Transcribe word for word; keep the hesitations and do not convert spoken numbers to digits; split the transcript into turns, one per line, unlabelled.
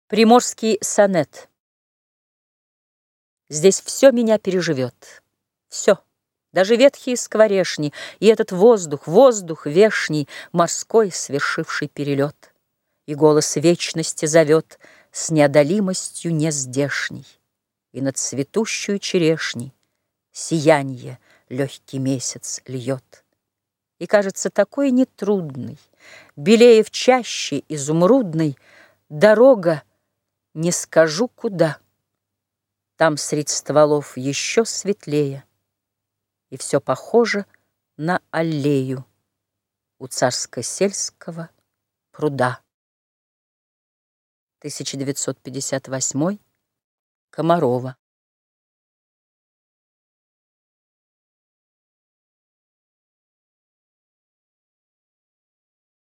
Приморский сонет. Здесь все меня переживет, все, даже ветхие скворешни, и этот воздух, воздух вешний, морской свершивший перелет, и голос вечности зовет с неодолимостью нездешней, и над цветущую черешней сиянье легкий месяц льет. И кажется такой нетрудной, белее в чаще изумрудной, дорога не скажу куда. Там средь стволов еще светлее, и все похоже на аллею у царско-сельского пруда. тысяча девятьсот пятьдесят восьмой. Комарова.